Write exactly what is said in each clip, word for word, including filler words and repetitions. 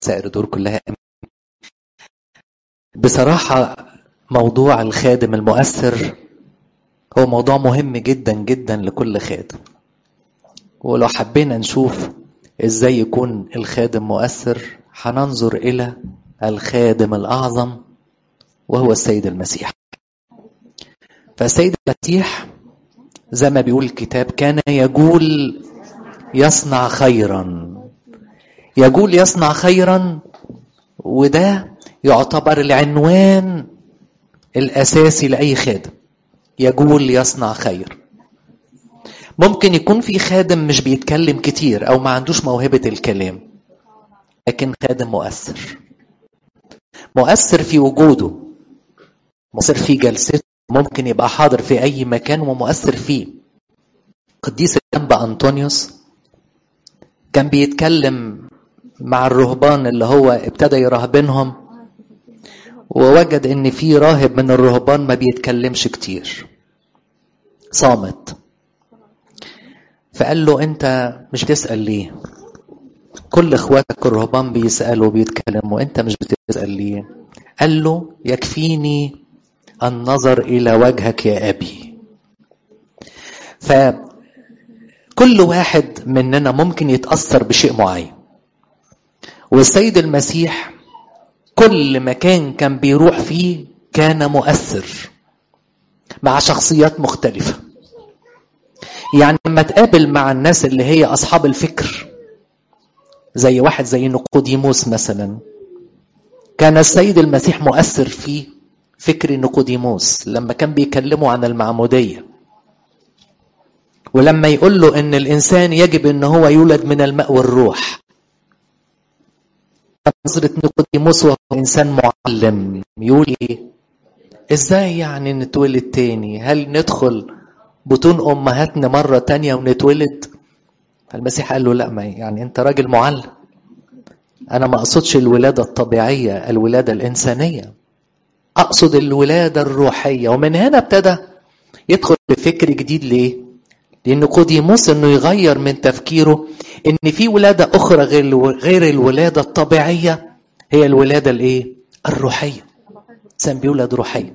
سائر دور كلها. بصراحة موضوع الخادم المؤثر هو موضوع مهم جدا جدا لكل خادم، ولو حبينا نشوف ازاي يكون الخادم مؤثر هننظر الى الخادم الاعظم وهو السيد المسيح. فالسيد المسيح زي ما بيقول الكتاب كان يقول يصنع خيرا، يقول يصنع خيرا، وده يعتبر العنوان الاساسي لاي خادم، يقول يصنع خير. ممكن يكون في خادم مش بيتكلم كتير او ما عندوش موهبة الكلام، لكن خادم مؤثر، مؤثر في وجوده، مؤثر في جلسته، ممكن يبقى حاضر في اي مكان ومؤثر فيه. قديس الانبا انطونيوس كان بيتكلم مع الرهبان اللي هو ابتدى يراهبنهم، ووجد ان في راهب من الرهبان ما بيتكلمش كتير، صامت. فقال له انت مش بتسأل ليه؟ كل اخواتك الرهبان بيسألوا وبيتكلموا، انت مش بتسأل ليه؟ قال له يكفيني النظر الى وجهك يا ابي. فكل واحد مننا ممكن يتأثر بشيء معين، والسيد المسيح كل مكان كان بيروح فيه كان مؤثر مع شخصيات مختلفة. يعني لما تقابل مع الناس اللي هي أصحاب الفكر، زي واحد زي نيقوديموس مثلا، كان السيد المسيح مؤثر في فكر نيقوديموس لما كان بيكلمه عن المعمودية، ولما يقول له ان الانسان يجب ان هو يولد من الماء والروح. نظرة نيقوديموس وهو انسان معلم يقول ايه؟ ازاي يعني نتولد تاني؟ هل ندخل بطون امهاتنا مرة تانية ونتولد؟ المسيح قال له لا، ما يعني انت راجل معلم، انا ما اقصدش الولادة الطبيعية، الولادة الانسانية، اقصد الولادة الروحية. ومن هنا ابتدى يدخل بفكر جديد. ليه؟ لان نيقوديموس انه يغير من تفكيره ان في ولادة اخرى غير غير الولادة الطبيعية، هي الولادة الايه؟ الروحية. الانسان بيولد روحيا.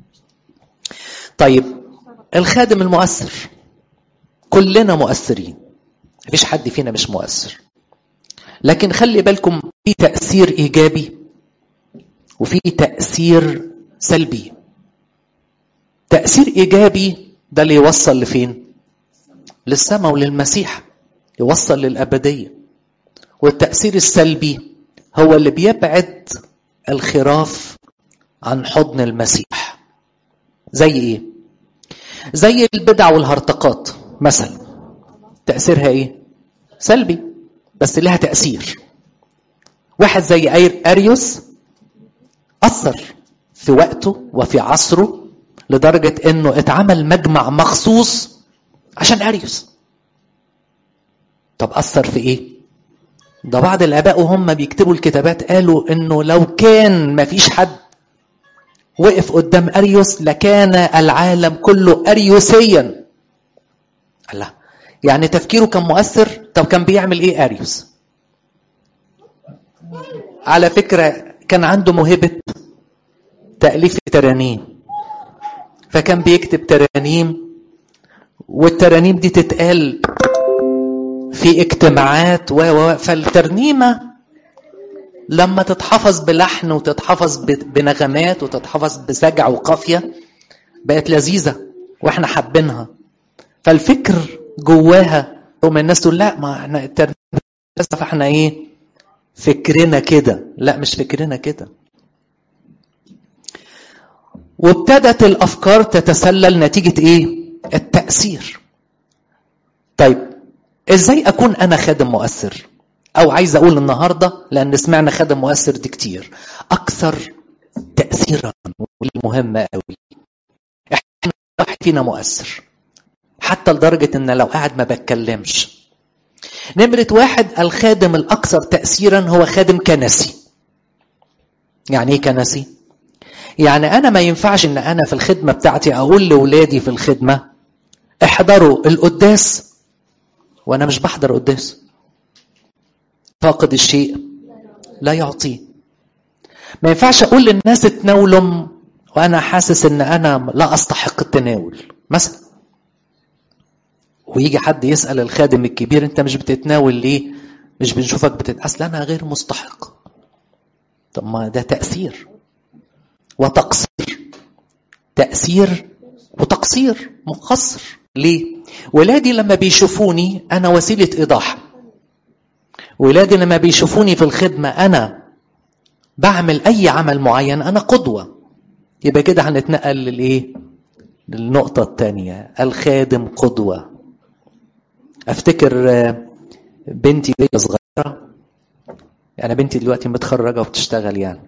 طيب الخادم المؤثر، كلنا مؤثرين، مفيش حد فينا مش مؤثر، لكن خلي بالكم في تأثير إيجابي وفي تأثير سلبي. تأثير إيجابي ده اللي يوصل لفين؟ للسماء وللمسيح، يوصل للأبدية. والتأثير السلبي هو اللي بيبعد الخراف عن حضن المسيح. زي إيه؟ زي البدع والهرطقات مثلا، تأثيرها إيه؟ سلبي، بس لها تأثير. واحد زي أريوس أثر في وقته وفي عصره لدرجة أنه اتعمل مجمع مخصوص عشان أريوس. طب أثر في إيه؟ ده بعض الآباء وهم بيكتبوا الكتابات قالوا أنه لو كان ما فيش حد وقف قدام أريوس لكان العالم كله أريوسيا. الله، يعني تفكيره كان مؤثر. طب كان بيعمل إيه أريوس؟ على فكرة كان عنده موهبة تأليف ترانيم، فكان بيكتب ترانيم، والترانيم دي تتقال في اجتماعات و فالترنيمة لما تتحفظ بلحن وتتحفظ بنغمات وتتحفظ بسجع وقافية بقت لذيذة واحنا حابينها. فالفكر جواها، ومن الناس تقول لا ما احنا الترنيمة احنا ايه فكرنا كده. لا، مش فكرنا كده. وابتدت الافكار تتسلل نتيجة ايه؟ التأثير. طيب ازاي اكون انا خادم مؤثر؟ او عايز اقول النهاردة، لان سمعنا خادم مؤثر دي كتير، اكثر تأثيرا والمهمة قوي. احنا واحد فينا مؤثر حتى لدرجة ان لو قاعد ما بتكلمش. نمرة واحد، الخادم الاكثر تأثيرا هو خادم كنسي. يعني ايه كنسي؟ يعني انا ما ينفعش ان انا في الخدمة بتاعتي اقول لولادي في الخدمة احضروا القداس وانا مش بحضر قداس. فاقد الشيء لا يعطيه. ما ينفعش اقول للناس اتناولوا وانا حاسس ان انا لا استحق التناول مثلا، ويجي حد يسأل الخادم الكبير انت مش بتتناول ليه؟ مش بنشوفك بتت... اصل انا غير مستحق. طب ما ده تأثير وتقصير، تأثير وتقصير، مقصر. ليه؟ ولادي لما بيشوفوني انا وسيلة ايضاح، ولادي لما بيشوفوني في الخدمة انا بعمل اي عمل معين انا قدوة. يبقى كده هنتنقل للايه؟ للنقطة الثانية، الخادم قدوة. افتكر بنتي وهي صغيرة، انا بنتي دلوقتي متخرجة وبتشتغل يعني،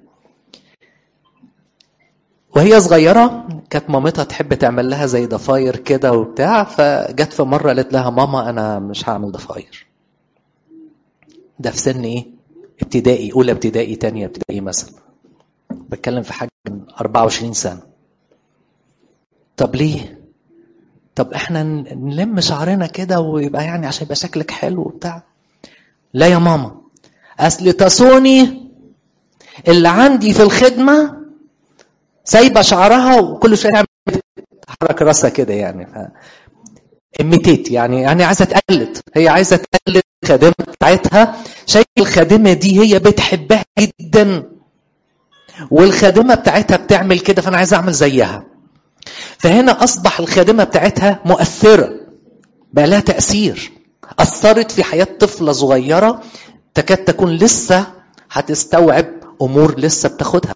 وهي صغيرة كانت مامتها تحب تعمل لها زي ضفاير كده وبتاع، فجت في مرة قالت لها ماما انا مش هعمل ضفاير. ده في سن ايه؟ ابتدائي، اولى ابتدائي تانية ابتدائي مثلا، بتكلم في حاجة من أربعة وعشرين سنة. طب ليه؟ طب احنا نلم شعرنا كده ويبقى يعني عشان يبقى شكلك حلو وبتاع. لا يا ماما، اصل تصوني اللي عندي في الخدمة سايبة شعرها وكل شوية تعمل حرك راسها كده يعني ف... اميتيت يعني يعني عايزة تقلد، هي عايزة تقلد الخادمة بتاعتها. شايف الخادمة دي هي بتحبها جدا والخادمة بتاعتها بتعمل كده فانا عايز اعمل زيها. فهنا اصبح الخادمة بتاعتها مؤثرة، بقى لها تأثير، أثرت في حياة طفلة صغيرة تكاد تكون لسه هتستوعب أمور لسه بتاخدها.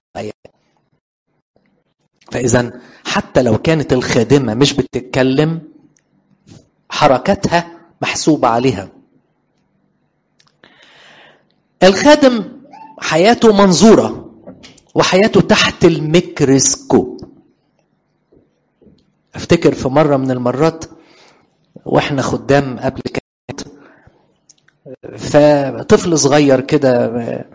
فإذا حتى لو كانت الخادمة مش بتتكلم حركاتها محسوبة عليها. الخادم حياته منظورة وحياته تحت الميكروسكوب. افتكر في مرة من المرات واحنا خدام قبل كده، فطفل صغير كده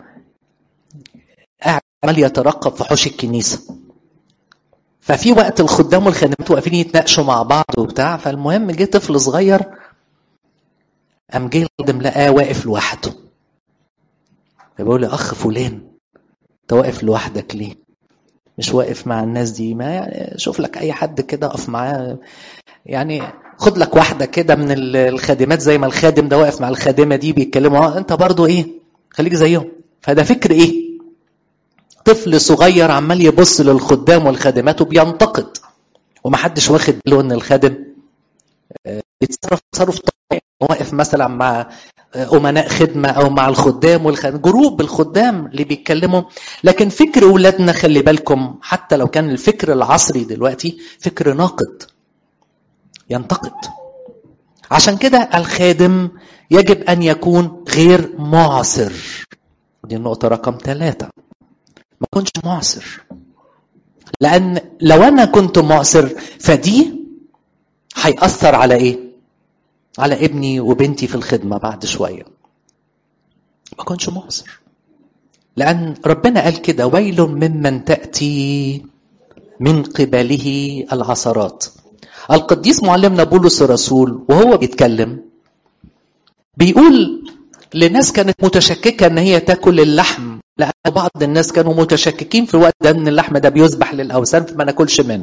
قاعد عمال يترقب في حوش الكنيسة، ففي وقت الخدام والخادمات واقفين يتناقشوا مع بعض وبتاع، فالمهم جه طفل صغير قام جه الخادم لقاه واقف لوحده، فبيقول لي اخ فلان انت واقف لوحدك ليه؟ مش واقف مع الناس دي؟ ما يعني شوف لك اي حد كده اقف معاه، يعني خد لك واحده كده من الخادمات زي ما الخادم ده واقف مع الخادمه دي بيتكلموا، انت برضو ايه خليك زيهم. فده فكر ايه؟ طفل صغير عمال يبص للخدام والخادمات وبينتقد، ومحدش واخد باله ان الخادم بيتصرف تصرف طبيعي، واقف مثلا مع امناء خدمه او مع الخدام والخدام، جروب الخدام اللي بيتكلموا. لكن فكر اولادنا خلي بالكم، حتى لو كان الفكر العصري دلوقتي فكر ناقد ينتقد. عشان كده الخادم يجب ان يكون غير معصر. دي النقطه رقم ثلاثة، ما كنتش معصر، لان لو انا كنت معصر فدي هيأثر على ايه؟ على ابني وبنتي في الخدمة بعد شوية. ما كنتش معصر، لأن ربنا قال كده ويل ممن تأتي من قبله العثرات. القديس معلمنا بولس الرسول وهو بيتكلم بيقول لناس كانت متشككة ان هي تاكل اللحم، لأن بعض الناس كانوا متشككين في الوقت ده ان اللحم ده بيذبح للأوثان فما ناكلش منه.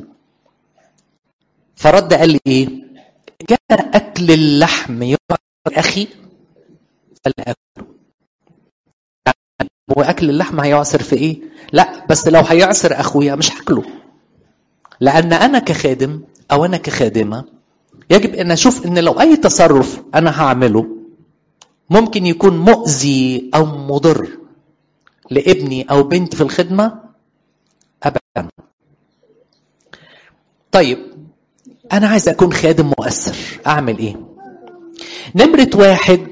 فرد قال لي ايه؟ كان أكل اللحم يعصر أخي فلا أكله. يعني هو أكل اللحم هيعصر في إيه؟ لا، بس لو هيعصر أخويا مش هاكله، لأن أنا كخادم أو أنا كخادمة يجب أن أشوف أن لو أي تصرف أنا هعمله ممكن يكون مؤذي أو مضر لابني أو بنتي في الخدمة أبدا. طيب أنا عايز أكون خادم مؤثر، أعمل إيه؟ نمرة واحد،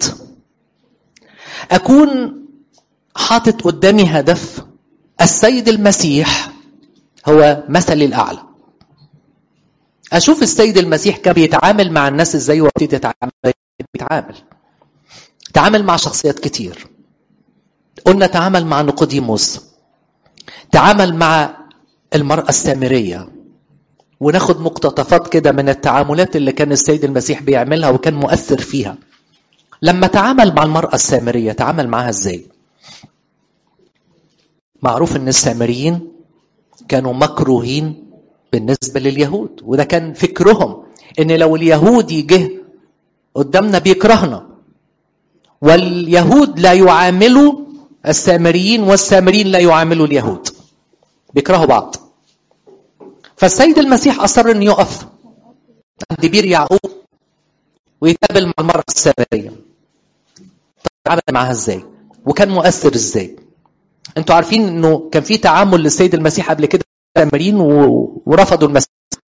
أكون حاطط قدامي هدف السيد المسيح هو مثلي الأعلى. أشوف السيد المسيح كان بيتعامل مع الناس إزاي وابتدي يتعامل بيتعامل تعامل مع شخصيات كتير. قلنا تعامل مع نيقوديموس، تعامل مع المرأة السامرية، وناخد مقتطفات كده من التعاملات اللي كان السيد المسيح بيعملها وكان مؤثر فيها. لما تعامل مع المرأة السامرية تعامل معها ازاي؟ معروف ان السامريين كانوا مكروهين بالنسبة لليهود، وده كان فكرهم ان لو اليهودي جه قدامنا بيكرهنا، واليهود لا يعاملوا السامريين والسامريين لا يعاملوا اليهود، بيكرهوا بعض. فالسيد المسيح أصر أن يقف عند بير يعقوب ويتقابل مع المرأة السامرية. طيب عمل معها ازاي؟ وكان مؤثر ازاي؟ انتوا عارفين انه كان في تعامل للسيد المسيح قبل كده السامريين ورفضوا المسيح،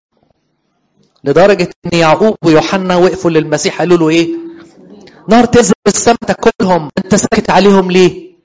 لدرجة ان يعقوب ويوحنا وقفوا للمسيح قالوا له ايه؟ نار تنزل من السماء تاكلهم، انت ساكت عليهم ليه؟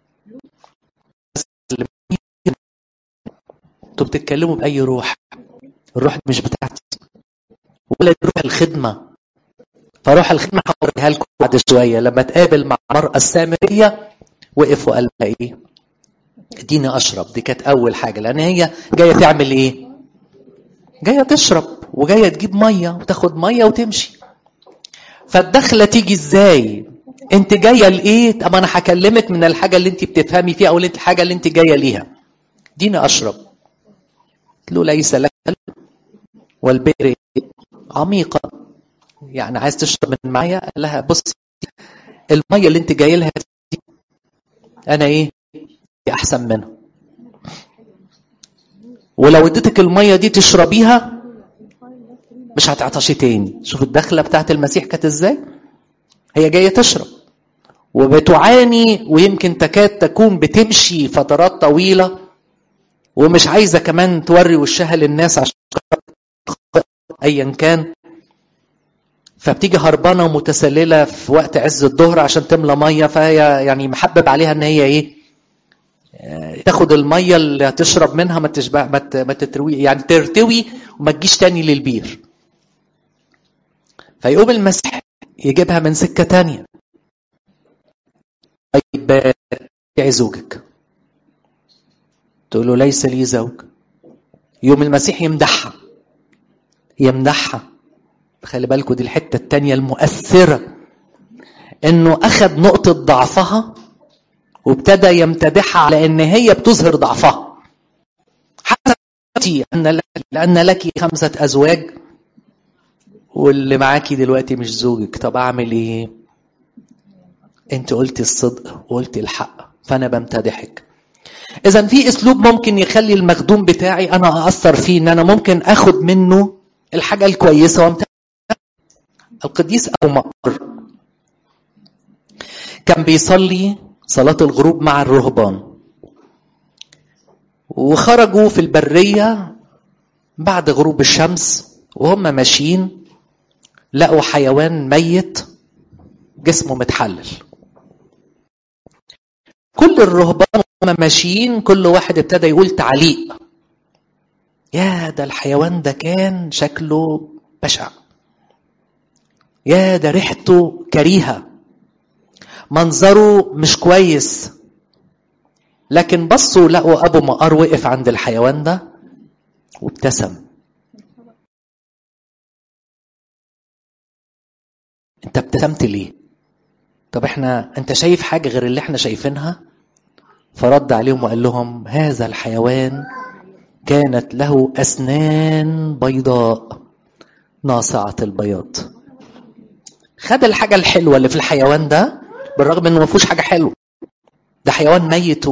انتوا بتتكلموا بأي روح؟ الروح مش بتاعتي، ولا روح الخدمة. فروح الخدمة هوريها لكم بعد شوية. لما تقابل مع المرأة السامرية وقف وقال لها ايه؟ اديني اشرب. دي كانت اول حاجة، لان هي جاية تعمل ايه؟ جاية تشرب، وجاية تجيب مية وتاخد مية وتمشي. فالدخلة تيجي ازاي؟ انت جاية لايه؟ طب انا هكلمك من الحاجة اللي انت بتفهمي فيها، او الحاجة اللي انت جاية ليها. اديني اشرب. قلت له ليس لك والبئر عميقة، يعني عايز تشرب من معايا؟ قال لها بصي، المية اللي انت جاي لها دي انا ايه؟ احسن منها، ولو اديتك المية دي تشربيها مش هتعطشي تاني. شوف الدخلة بتاعت المسيح كانت ازاي؟ هي جاية تشرب وبتعاني، ويمكن تكاد تكون بتمشي فترات طويلة، ومش عايزة كمان توري وشها للناس عشان ايا كان. فبتيجي هربانة ومتسللة في وقت عز الظهر عشان تملى مية. فهي يعني محبب عليها ان هي ايه؟ تاخد المية اللي هتشرب منها ما تشبع ما تتروي، يعني ترتوي وما تجيش تاني للبير. فيقوم المسيح يجيبها من سكة تانية. طيب يا زوجك؟ تقول له ليس لي زوج. يوم المسيح يمدحها يمدحها خلي بالكم دي الحتة التانية المؤثرة، انه اخذ نقطة ضعفها وابتدى يمتدحها على ان هي بتظهر ضعفها. حتى ان لك لان لك خمسة ازواج واللي معاكي دلوقتي مش زوجك. طب اعمل ايه؟ انت قلتي الصدق وقلتي الحق، فانا بمتدحك. اذا في اسلوب ممكن يخلي المخدوم بتاعي انا اثر فيه، ان انا ممكن اخد منه الحاجة الكويسة وامتدحك. القديس ابو مقر كان بيصلي صلاة الغروب مع الرهبان، وخرجوا في البرية بعد غروب الشمس، وهم ماشيين لقوا حيوان ميت جسمه متحلل. كل الرهبان وهم ماشيين كل واحد ابتدى يقول تعليق: يا ده الحيوان ده كان شكله بشع، يا ده ريحته كريهة، منظره مش كويس. لكن بصوا لقوا ابو مقار وقف عند الحيوان ده وابتسم. انت ابتسمت ليه؟ طب احنا انت شايف حاجة غير اللي احنا شايفينها؟ فرد عليهم وقال لهم: هذا الحيوان كانت له اسنان بيضاء ناصعة البياض. خد الحاجة الحلوة اللي في الحيوان ده بالرغم انه ما فيهوش حاجة حلوة، ده حيوان ميت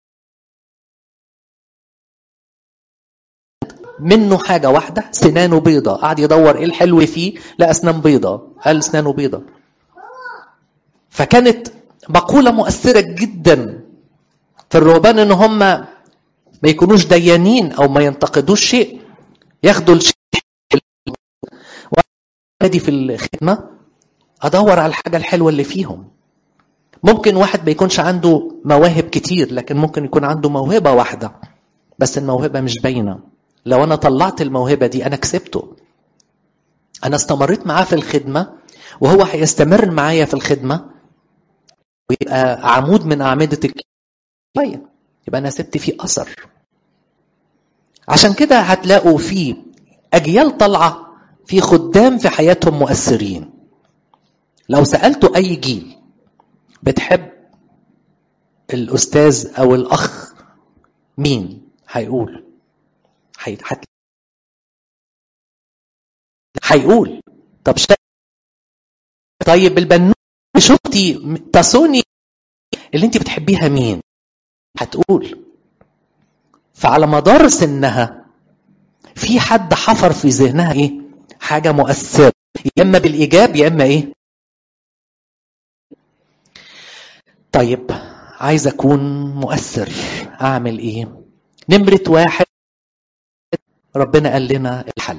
منه حاجة واحدة، سنانه بيضة. قعد يدور ايه الحلو فيه، لا اسنان بيضة، قال اسنانه بيضة. فكانت مقولة مؤثرة جدا في الرهبان، ان هم ما يكونوش ديانين او ما ينتقدوش شيء، ياخدوا الشيء. وأنا في الخدمة ادور على الحاجة الحلوة اللي فيهم. ممكن واحد ما يكونش عنده مواهب كتير، لكن ممكن يكون عنده موهبة واحدة بس الموهبة مش باينة. لو أنا طلعت الموهبة دي أنا كسبته، أنا استمريت معاه في الخدمة وهو هيستمر معايا في الخدمة ويبقى عمود من أعمدة الكفاية، يبقى أنا سبت فيه أثر. عشان كده هتلاقوا فيه أجيال طلعة في خدام في حياتهم مؤثرين. لو سألتوا أي جيل بتحب الأستاذ أو الأخ مين هيقول؟ هي... هت... هيقول طب شا... طيب البنوتة شفتي تاسوني اللي انت بتحبيها مين؟ هتقول. فعلى مدار سنها في حد حفر في ذهنها ايه؟ حاجة مؤثرة، يا اما بالايجاب يا اما ايه؟ طيب عايز اكون مؤثر، اعمل ايه؟ نمرة واحد ربنا قال لنا الحل،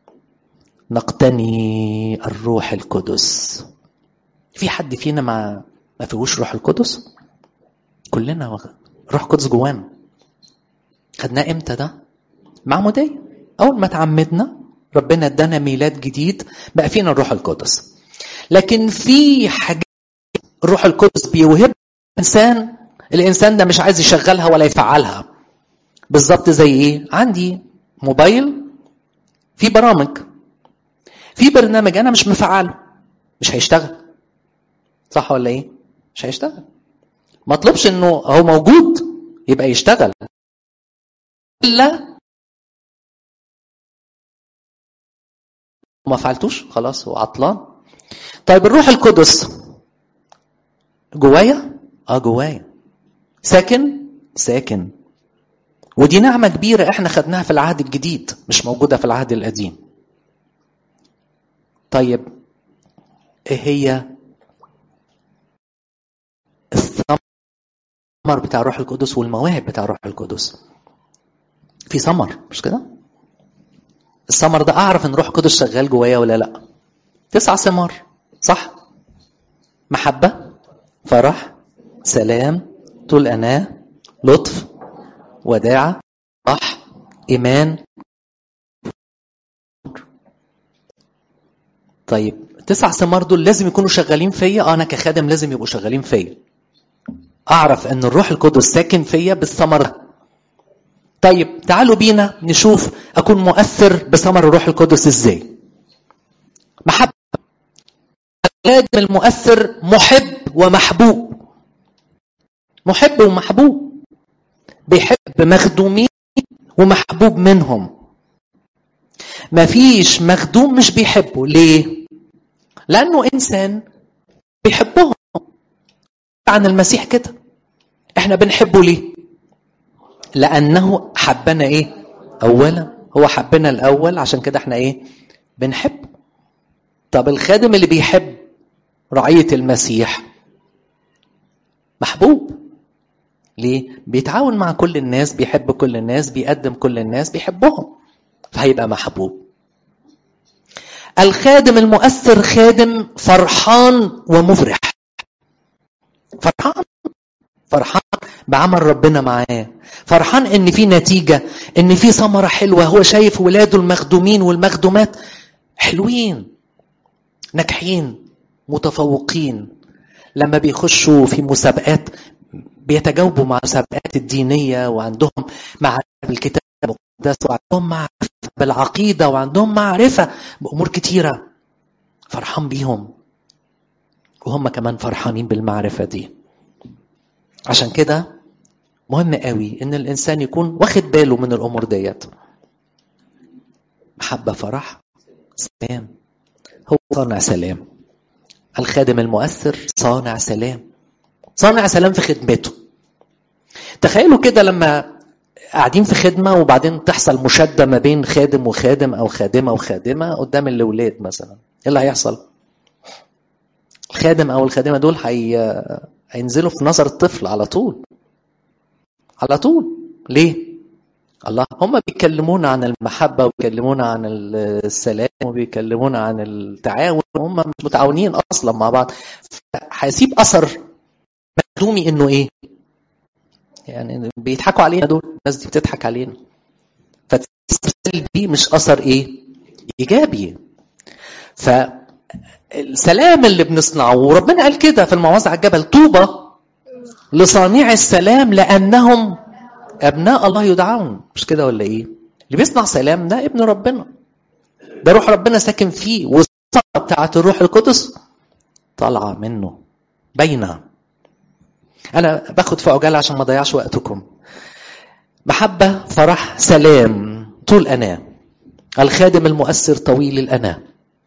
نقتني الروح القدس. في حد فينا ما ما فيهوش روح القدس؟ كلنا روح القدس جوانا. خدناه امتى ده؟ معمودية. اول ما تعمدنا ربنا ادانا ميلاد جديد بقى فينا الروح القدس. لكن في حاجات الروح القدس بيوهب الانسان، الانسان ده مش عايز يشغلها ولا يفعلها. بالظبط زي ايه؟ عندي موبايل في برامج، في برنامج انا مش مفعله مش هيشتغل، صح ولا ايه؟ مش هيشتغل. ما اطلبش انه هو موجود يبقى يشتغل، الا ما فعلتوش خلاص هو عطلان. طيب الروح القدس جوايا؟ اه جوايا. ساكن؟ ساكن. ودي نعمة كبيرة احنا خدناها في العهد الجديد مش موجودة في العهد القديم. طيب ايه هي الثمر بتاع الروح القدس والمواهب بتاع الروح القدس؟ في ثمر مش كده؟ الثمر ده اعرف ان الروح القدس شغال جوايا ولا لا؟ تسع ثمار صح؟ محبة، فرح، سلام، طول أناة، لطف، وداعة، صح، إيمان. طيب التسع ثمار دول لازم يكونوا شغالين فيا. أنا كخادم لازم يبقوا شغالين فيا، أعرف أن الروح القدس ساكن فيا بالثمر ده. طيب تعالوا بينا نشوف أكون مؤثر بثمر الروح القدس إزاي. محبة، الخادم المؤثر محب ومحبوب. محب ومحبوب، بيحب مخدومين ومحبوب منهم. مفيش مخدوم مش بيحبه. ليه؟ لأنه إنسان بيحبهم. عن المسيح كده احنا بنحبه ليه؟ لأنه حبنا ايه؟ أولا. هو حبنا الأول عشان كده احنا ايه؟ بنحب. طب الخادم اللي بيحب رعية المسيح محبوب. ليه؟ بيتعاون مع كل الناس، بيحب كل الناس، بيقدم كل الناس، بيحبهم، فهيبقى محبوب. الخادم المؤثر خادم فرحان ومفرح. فرحان فرحان بعمل ربنا معاه، فرحان ان في نتيجة، ان في ثمرة حلوة. هو شايف ولاده المخدومين والمخدومات حلوين، ناجحين، متفوقين. لما بيخشوا في مسابقات بيتجاوبوا مع المسابقات الدينية، وعندهم معرفة بالكتاب المقدس، وعندهم معرفة بالعقيدة، وعندهم معرفة بأمور كتيرة. فرحان بيهم وهم كمان فرحانين بالمعرفة دي. عشان كده مهم قوي ان الانسان يكون واخد باله من الامور ديت. محبة، فرح، سلام. هو صانع سلام. الخادم المؤثر صانع سلام، صانع سلام في خدمته. تخيلوا كده لما قاعدين في خدمة وبعدين تحصل مشادة ما بين خادم وخادم او خادمة وخادمة قدام الاولاد مثلا، ايه اللي هيحصل؟ الخادم او الخادمة دول هي... هينزلوا في نظر الطفل على طول على طول. ليه؟ الله، هم بيكلمونا عن المحبة وبيكلمونا عن السلام وبيكلمونا عن التعاون، هم مش متعاونين أصلا مع بعض. هيسيب أثر مخدومي إنه إيه؟ يعني بيضحكوا علينا دول، الناس دي بتضحك علينا. فالسلبي مش أثر إيه؟ إيجابي. فالسلام اللي بنصنعه، وربنا قال كده في الموعظة على الجبل: طوبى لصانع السلام لأنهم أبناء الله يدعون. مش كده ولا إيه؟ اللي بيصنع سلام ده ابن ربنا، ده روح ربنا ساكن فيه، والصلاة بتاعت الروح القدس طالعة منه باينة. أنا باخد في عجالة عشان ما ضيعش وقتكم. محبة، فرح، سلام، طول أناة. الخادم المؤثر طويل الأناة،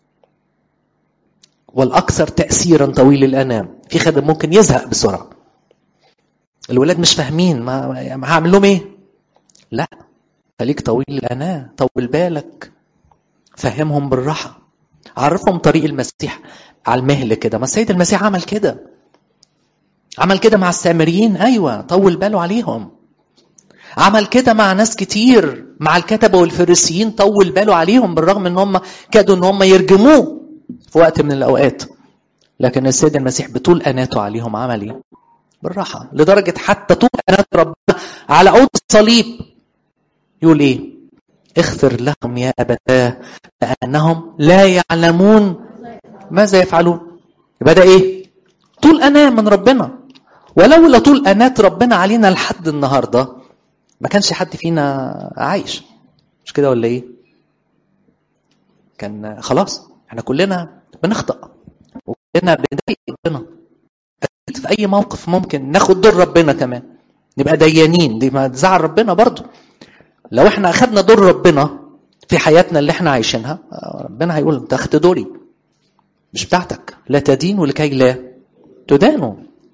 والأكثر تأثيرا طويل الأناة. في خادم ممكن يزهق بسرعة، الولاد مش فاهمين، ما, ما هعمل لهم ايه؟ لا، خليك طويل الأناة، طول بالك، فهمهم بالراحة، عرفهم طريق المسيح على المهل كده. ما السيد المسيح عمل كده، عمل كده مع السامريين، ايوه، طول باله عليهم. عمل كده مع ناس كتير، مع الكتبة والفريسيين، طول باله عليهم بالرغم ان هم كادوا ان هم يرجموه في وقت من الاوقات. لكن السيد المسيح بطول اناته عليهم عمل ايه؟ بالراحة، لدرجة حتى طول انات ربنا على عود الصليب يقول ايه؟ اغفر لهم يا ابتاه لانهم لا يعلمون ماذا يفعلون. يبقى ده ايه؟ طول اناه من ربنا. ولولا طول انات ربنا علينا لحد النهارده ما كانش حد فينا عايش، مش كده ولا ايه؟ كان خلاص احنا كلنا بنخطأ وكلنا بنضايق ربنا في اي موقف، ممكن ناخد دور ربنا كمان، نبقى ديانين، دي ما تزعل ربنا برضو. لو احنا اخدنا دور ربنا في حياتنا اللي احنا عايشينها، ربنا هيقول انت اخدت دوري، مش بتاعتك، لا تدين ولكي لا تدانوا.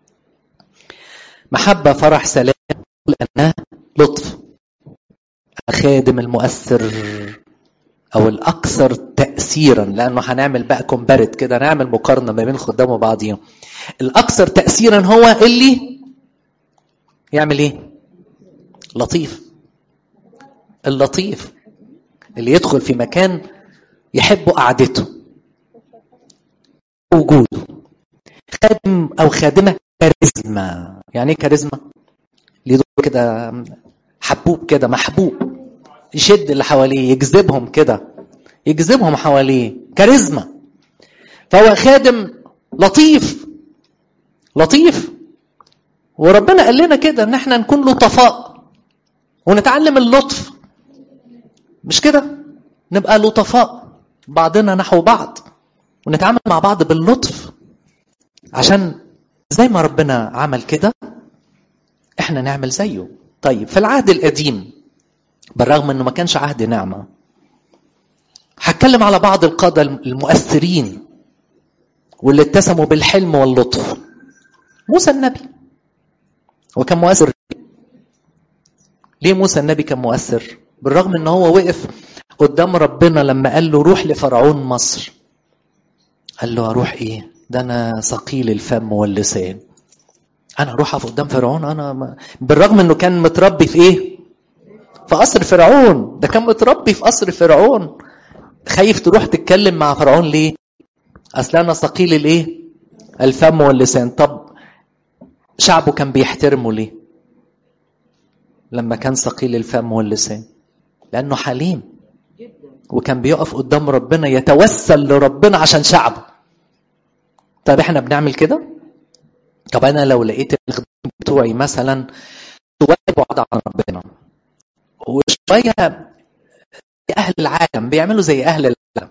محبة، فرح، سلام، لأنها لطف. الخادم المؤثر او الاكثر تأثيرا، لانه هنعمل بقى كومباريت كده، نعمل مقارنة ما بين الخدام وبعضهم. الاكثر تأثيرا هو اللي يعمل ايه؟ لطيف. اللطيف اللي يدخل في مكان يحب قعدته وجوده. خادم او خادمة كاريزما. يعني ايه كاريزما؟ اللي يدخل كده حبوب كده، محبوب، يشد اللي حواليه، يجذبهم كده، يجذبهم حواليه، كاريزما. فهو خادم لطيف، لطيف. وربنا قال لنا كده ان احنا نكون لطفاء ونتعلم اللطف، مش كده؟ نبقى لطفاء بعضنا نحو بعض ونتعامل مع بعض باللطف، عشان زي ما ربنا عمل كده احنا نعمل زيه. طيب في العهد القديم بالرغم انه ما كانش عهد نعمة، هتكلم على بعض القادة المؤثرين واللي اتسموا بالحلم واللطف. موسى النبي وكان مؤثر. ليه موسى النبي كان مؤثر؟ بالرغم انه هو وقف قدام ربنا لما قال له روح لفرعون مصر، قال له اروح ايه؟ ده انا ثقيل الفم واللسان، انا اروح اقف قدام فرعون؟ انا ما... بالرغم انه كان متربي في ايه؟ في قصر فرعون. ده كان متربي في قصر فرعون. خايف تروح تتكلم مع فرعون ليه؟ اصل انا ثقيل الايه؟ الفم واللسان. طب شعبه كان بيحترمه ليه لما كان ثقيل الفم واللسان؟ لانه حليم وكان بيقف قدام ربنا يتوسل لربنا عشان شعبه. طب احنا بنعمل كده؟ طب انا لو لقيت الخدام بتوعي مثلا شويه بعاد عن ربنا وشويه اهل العالم بيعملوا زي اهل العالم،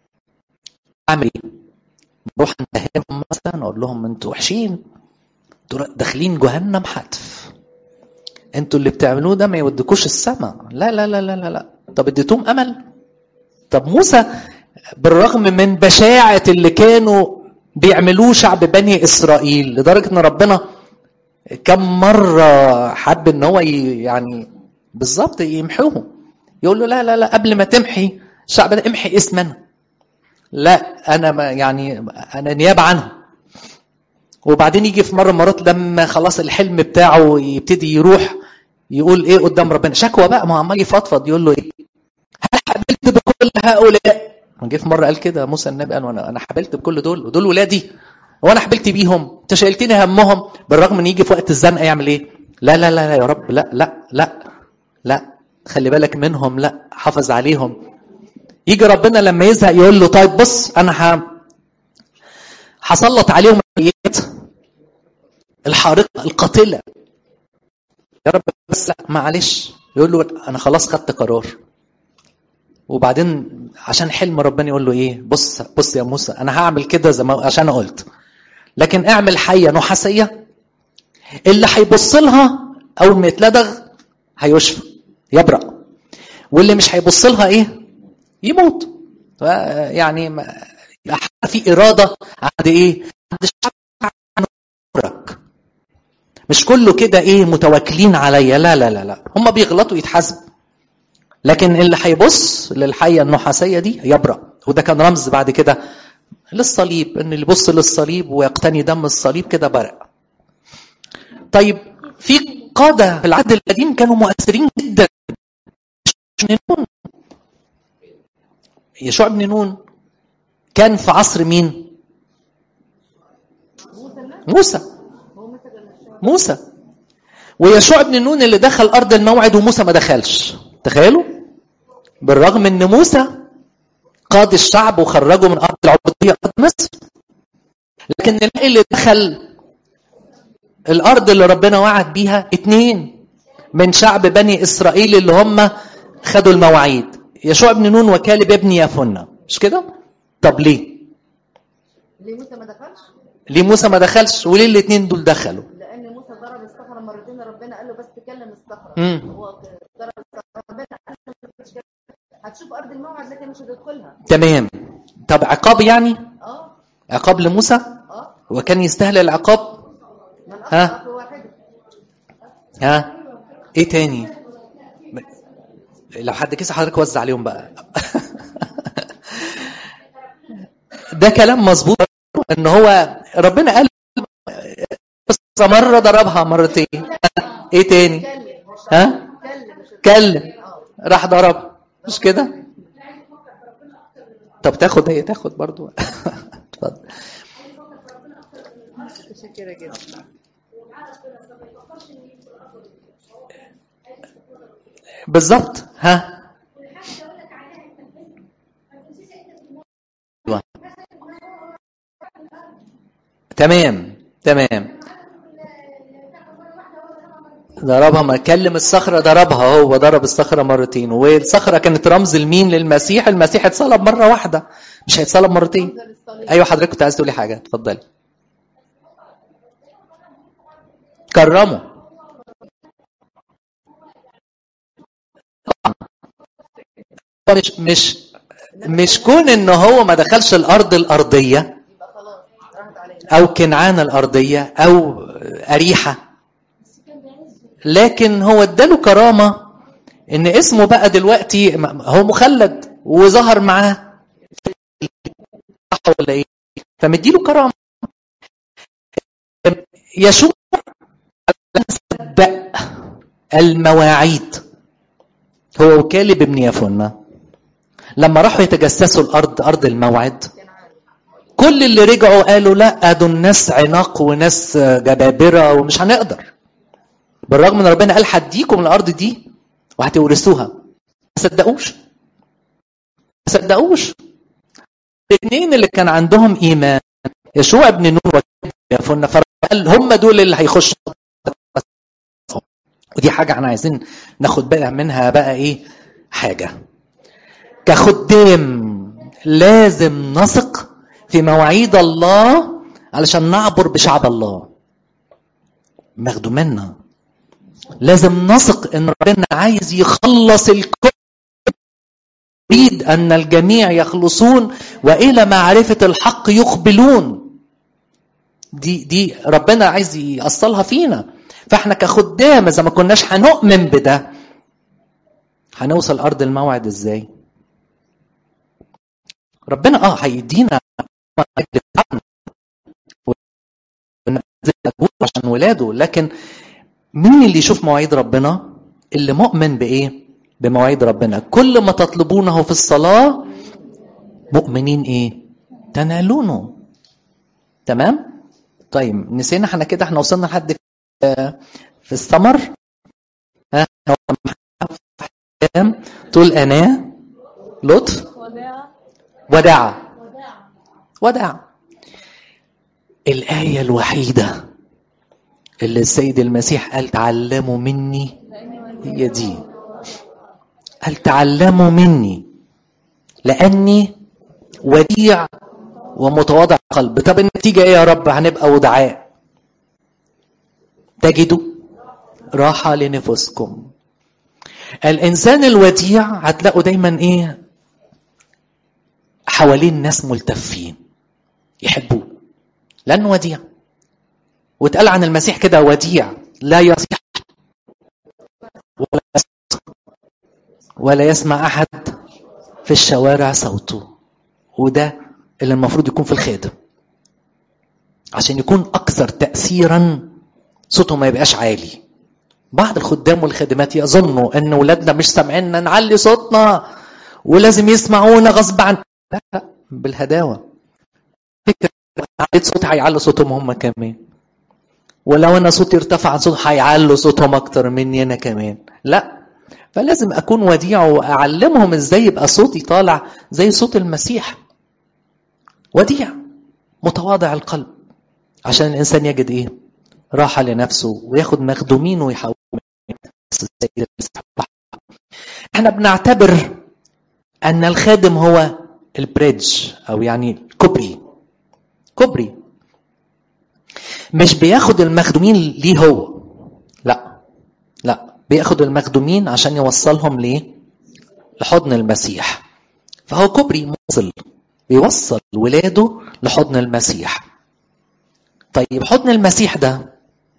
اعمل ايه؟ بروح انتهرهم مثلا، اقول لهم انتوا وحشين، انتوا داخلين جهنم حتف، انتوا اللي بتعملوه ده ما يودكوش السماء. لا لا لا لا لا. طب اديتهم امل؟ طب موسى بالرغم من بشاعة اللي كانوا بيعملوه شعب بني اسرائيل، لدرجة ان ربنا كم مرة حب ان هو يعني بالظبط يمحوهم، يقول له لا لا لا، قبل ما تمحي الشعب ده امحي اسمنا. لا انا ما يعني انا نيابة عنه. وبعدين يجي في مرة مرات لما خلاص الحلم بتاعه يبتدي يروح، يقول ايه قدام ربنا؟ شكوى بقى، ما عمال يفضفض، يقول له ايه؟ هل حبلت بكل هؤلاء؟ جه في مرة قال كده موسى النبي، قال وانا انا حبلت بكل دول ودول ولادي، وانا حبلت بيهم، انت شايلتني همهم. بالرغم ان يجي في وقت الزنقه يعمل ايه؟ لا لا لا يا رب، لا لا لا لا، خلي بالك منهم، لا حافظ عليهم. يجي ربنا لما يزهق يقول له طيب بص انا هسلط عليهم الحارقه القاتله. يا رب بس لا معلش، يقول له انا خلاص خدت قرار. وبعدين عشان حلم ربنا يقول له ايه؟ بص بص يا موسى انا هعمل كده زي ما عشان قلت، لكن اعمل حيه نحاسيه اللي هيبص لها اول ما يتلدغ هيشفى يبرأ، واللي مش هيبص لها ايه يموت. يعني في إرادة عند ايه عند الشعب عنك. مش كله كده ايه متواكلين عليا، لا لا لا لا، هم بيغلطوا يتحاسبوا، لكن اللي هيبص للحية النحاسية دي يبرأ. وده كان رمز بعد كده للصليب، ان اللي يبص للصليب ويقتني دم الصليب كده برأ. طيب في قادة في العهد القديم كانوا مؤثرين جدا. يشوع بن نون كان في عصر مين؟ موسى. موسى. ويشوع بن نون اللي دخل أرض الموعد وموسى ما دخلش. تخيلوا، بالرغم ان موسى قاد الشعب وخرجوا من أرض العبودية أرض مصر، لكن نلاقي اللي دخل الأرض اللي ربنا وعد بيها اتنين من شعب بني إسرائيل اللي هم خدوا المواعيد، يشوع بن نون وكالب ابن يفنة. مش كده؟ طب ليه؟ ليه موسى ما دخلش؟ ليه موسى ما دخلش وليه الاثنين دول دخلوا؟ لأن موسى ضرب الصخرة مرتين، ربنا قال له بس تكلم الصخرة. امم هو ضرب الصخرة، ربنا قال له هتشوف أرض الموعد لكن مش هتدخلها. تمام. طب عقاب يعني؟ اه عقاب لموسى؟ اه وكان يستاهل العقاب؟ ها؟ ها؟ ايه تاني؟ لو حد كيس حضرتك وزع عليهم بقى. ده كلام مظبوط، ان هو ربنا قال مرة ضربها مرتين. ايه تاني؟ ها؟ كلم راح ضرب. مش كده؟ طب تاخد هي تاخد برضو. اتفضل. متشكرة جدا. بالظبط. ها؟ تمام تمام. ضربها، ما كلم الصخرة ضربها، هو ضرب الصخرة مرتين، والصخرة كانت رمز المين؟ للمسيح. المسيح اتصلب مرة واحدة، مش هيتصلب مرتين. ايوه حضرتك كنت عايز تقولي حاجة، اتفضلي. كرمه. مش مش مش كون ان هو ما دخلش الارض الارضية او كنعان الارضية او اريحة، لكن هو اداله كرامة ان اسمه بقى دلوقتي هو مخلد وظهر معاه، صح ولا ايه؟ فمديله كرامة. يشوع صدق المواعيد هو وكالب ابن يفنة لما راحوا يتجسسوا الارض، ارض الموعد. كل اللي رجعوا قالوا لا دول ناس عناق وناس جبابرة ومش هنقدر، بالرغم ان ربنا قال هديكم الارض دي وهتورثوها. ما صدقوش ما صدقوش الاثنين اللي كان عندهم ايمان، يشوع ابن نون وكالب ابن يفنة، فقال هم دول اللي هيخشوا. ودي حاجة احنا عايزين ناخد بالنا منها بقى. ايه حاجة كخدام لازم نثق في مواعيد الله علشان نعبر بشعب الله. ماخدوا منا لازم نثق ان ربنا عايز يخلص الكل، يريد ان الجميع يخلصون والى معرفة الحق يقبلون. دي دي ربنا عايز يأصلها فينا. فاحنا كخدام اذا ما كناش هنؤمن بده هنوصل ارض الموعد ازاي؟ ربنا اه هيدينا عشان ولاده، لكن مين اللي يشوف مواعيد ربنا؟ اللي مؤمن بايه؟ بمواعيد ربنا. كل ما تطلبونه في الصلاة مؤمنين ايه؟ تنالونه. تمام؟ طيب نسينا احنا كده، احنا وصلنا لحد في الثمر. ها طول أناة، لطف، وداع. وداع. الآية الوحيدة اللي السيد المسيح قال تعلموا مني هي دي. قال تعلموا مني لأني وديع ومتواضع قلب. طب النتيجة ايه يا رب؟ هنبقى ودعاء. تجدوا راحة لنفسكم. الانسان الوديع هتلاقوا دايما ايه؟ حوالين ناس ملتفين يحبوه لانه وديع. واتقال عن المسيح كده وديع لا يصيح ولا ولا يسمع احد في الشوارع صوته. وده اللي المفروض يكون في الخادم عشان يكون اكثر تاثيرا، صوته ما يبقاش عالي. بعض الخدام والخادمات يظنوا ان ولادنا مش سامعيننا نعلي صوتنا ولازم يسمعونا غصب عن. لا، بالهداوه. فكره عليت صوت هيعلوا صوتهم هم كمان، ولو انا صوتي ارتفع عن صوت هيعلوا صوتهم اكتر مني انا كمان. لا، فلازم اكون وديع واعلمهم ازاي يبقى صوتي طالع زي صوت المسيح، وديع متواضع القلب، عشان الانسان يجد ايه؟ راحه لنفسه وياخد مخدومين ويحول. احنا بنعتبر ان الخادم هو البريدج، او يعني كوبري. كوبري مش بياخد المخدومين ليه هو، لا لا، بياخد المخدومين عشان يوصلهم ليه؟ لحضن المسيح. فهو كوبري موصل، بيوصل ولاده لحضن المسيح. طيب حضن المسيح ده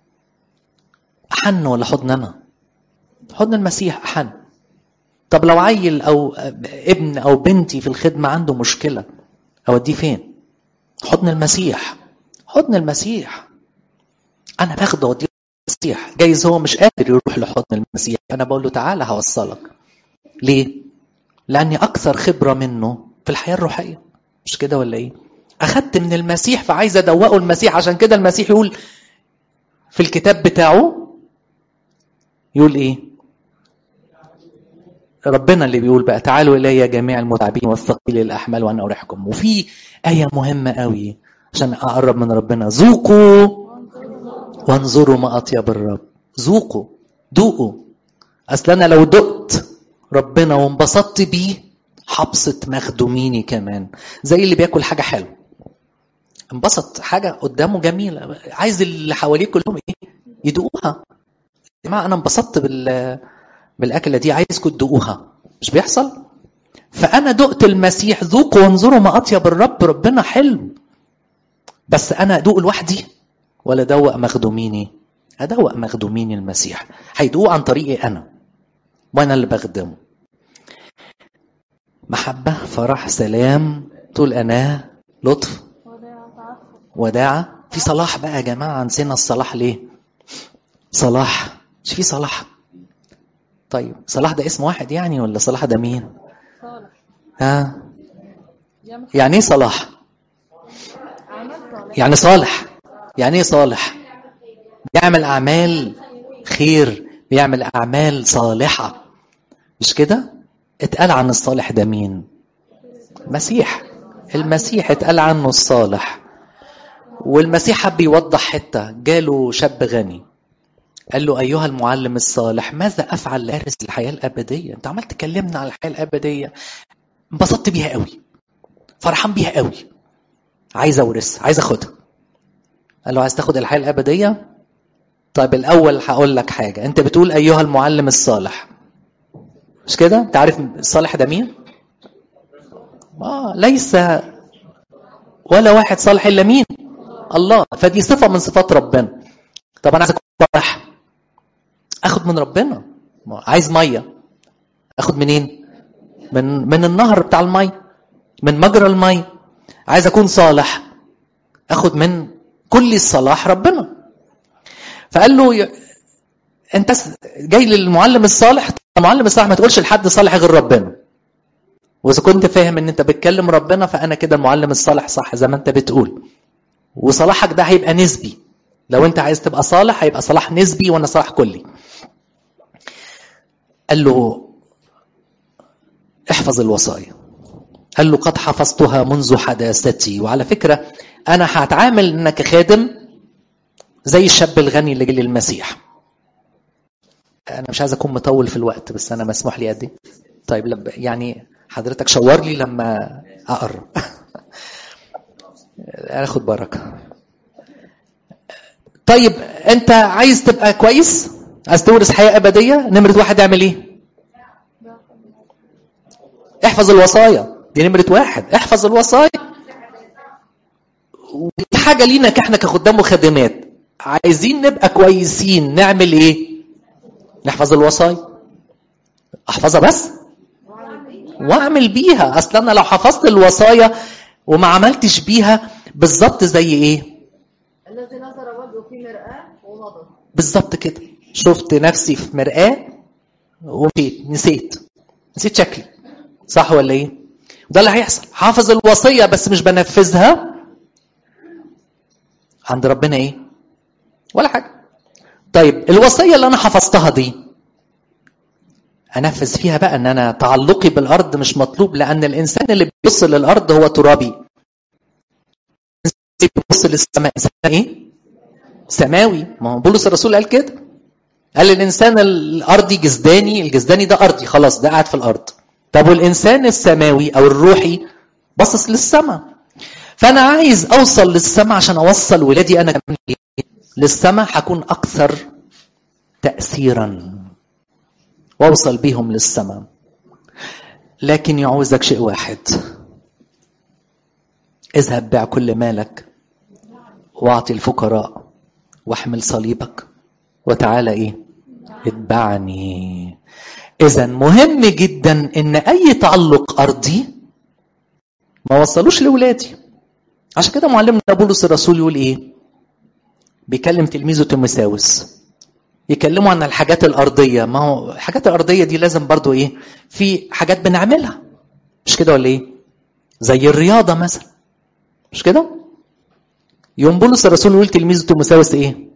أحن ولا حضننا؟ حضن المسيح أحن. طب لو عيل أو ابن أو بنتي في الخدمة عنده مشكلة، أوديه فين؟ حضن المسيح. حضن المسيح أنا باخده أوديه المسيح. جايز هو مش قادر يروح لحضن المسيح، أنا بقول له تعالى هوصلك. ليه؟ لأني أكثر خبرة منه في الحياة الروحية. مش كده ولا إيه؟ أخدت من المسيح فعايز أدوقه المسيح. عشان كده المسيح يقول في الكتاب بتاعه، يقول إيه؟ ربنا اللي بيقول بقى تعالوا إلي جميع المتعبين والثقيل الأحمال وأنا أريحكم. وفي آية مهمة قوي عشان أقرب من ربنا، ذوقوا وانظروا ما أطيب الرب. ذوقوا، دوقوا. أصل أنا لو دقت ربنا وانبسطت بيه حبسط مخدوميني كمان. زي اللي بياكل حاجة حلوة، انبسط حاجة قدامه جميلة، عايز اللي حواليه كلهم ايه؟ يدوقوها. يا جماعة أنا انبسطت بال بالأكلة دي، عايزكم تدوقوها. مش بيحصل؟ فأنا دقت المسيح. ذوقوا وانظروا ما أطيب الرب. ربنا حلو، بس أنا أدوق لوحدي ولا أدوق مخدوميني؟ أدوق مخدوميني المسيح. هيدوق عن طريقي أنا، وأنا اللي بخدمه. محبة، فرح، سلام، طول أناة، لطف، وداعة. في صلاح بقى يا جماعة. نسينا الصلاح ليه؟ صلاح، مش في صلاح؟ طيب صلاح ده اسم واحد يعني ولا صلاح ده مين؟ صالح. ها؟ يعني ايه صلاح؟ يعني صالح. يعني ايه صالح؟ بيعمل أعمال خير، بيعمل أعمال صالحة. مش كده؟ اتقال عن الصالح ده مين؟ مسيح. المسيح اتقال عنه الصالح. والمسيح حب يوضح حتة. جاله شاب غني قال له أيها المعلم الصالح ماذا أفعل لأرث الحياة الأبدية؟ أنت عمال تكلمنا على الحياة الأبدية، انبسطت بيها قوي، فرحان بيها قوي، عايز أورث، عايز أخدها. قال له عايز تاخد الحياة الأبدية؟ طيب الأول هقول لك حاجة. أنت بتقول أيها المعلم الصالح، مش كده؟ أنت عارف الصالح ده مين؟ آه ليس ولا واحد صالح إلا مين؟ الله. فدي صفة من صفات ربنا. طب أنا عايز أكون صالح، أخد من ربنا. عايز مية، أخد منين؟ من من النهر بتاع المية، من مجرى المية. عايز أكون صالح، أخد من كل الصلاح ربنا. فقال له أنت جاي للمعلم الصالح. المعلم الصالح ما تقولش لحد صالح غير ربنا. وإذا كنت فاهم إن أنت بتكلم ربنا فأنا كده المعلم الصالح صح زي ما أنت بتقول. وصلاحك ده هيبقى نسبي. لو أنت عايز تبقى صالح هيبقى صلاح نسبي وأنا صلاح كلي. قال له احفظ الوصايا. قال له قد حفظتها منذ حداثتي. وعلى فكرة أنا هتعامل إنك خادم زي الشاب الغني اللي جه للمسيح. أنا مش عايز أكون مطول في الوقت بس أنا مسموح لي أدي. طيب يعني حضرتك شاور لي لما أقرب. أخد بركة. طيب أنت عايز تبقى كويس، عايز تورث حياة أبدية، نمرة واحد اعمل إيه؟ احفظ الوصايا، دي نمرة واحد، احفظ الوصايا. ودي حاجة لينا احنا كخدام وخادمات، عايزين نبقى كويسين نعمل ايه؟ نحفظ الوصايا. احفظها بس واعمل بيها. اصل انا لو حفظت الوصايا وما عملتش بيها بالظبط زي ايه؟ الذي نظر وجهه في مرآة ومضى. بالظبط كده، شفت نفسي في مرآة ومشيت، نسيت نسيت شكلي، صح ولا ايه؟ ده اللي هيحصل. حافظ الوصية بس مش بنفذها، عند ربنا ايه؟ ولا حاجة. طيب الوصية اللي انا حفظتها دي انفذ فيها بقى ان انا تعلقي بالارض مش مطلوب، لان الانسان اللي بيبص للارض هو ترابي. بيبص للسماء ايه؟ سماوي. ما هو بولس الرسول قال كده، قال الانسان الارضي جسداني، الجسداني ده ارضي خلاص، ده قاعد في الارض. طب والانسان السماوي او الروحي باصص للسماء. فانا عايز اوصل للسماء عشان اوصل ولادي انا كمان للسماء، هكون اكثر تاثيرا واوصل بيهم للسماء. لكن يعوزك شيء واحد، اذهب بيع كل مالك واعطي الفقراء واحمل صليبك وتعالى ايه؟ اتبعني. اذا مهم جدا ان اي تعلق ارضي ما وصلوش لولادي. عشان كده معلمنا بولس الرسول يقول ايه؟ بيكلم تلميذه تيموثاوس، يكلموا عن الحاجات الارضيه. ما هو الحاجات الارضيه دي لازم برضو ايه؟ في حاجات بنعملها، مش كده ولا ايه؟ زي الرياضه مثلا، مش كده؟ يوم بولس الرسول يقول تلميذه تيموثاوس ايه؟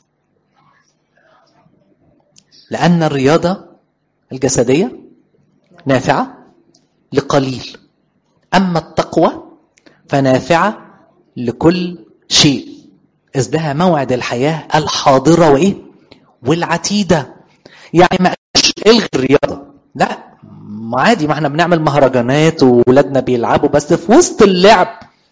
لان الرياضه الجسديه نافعه لقليل، اما التقوى فنافعه لكل شيء، إذ لها موعد الحياه الحاضره وايه؟ والعتيده. يعني ما قالش الغي الرياضه، لا، ما عادي، ما احنا بنعمل مهرجانات وولادنا بيلعبوا، بس في وسط اللعب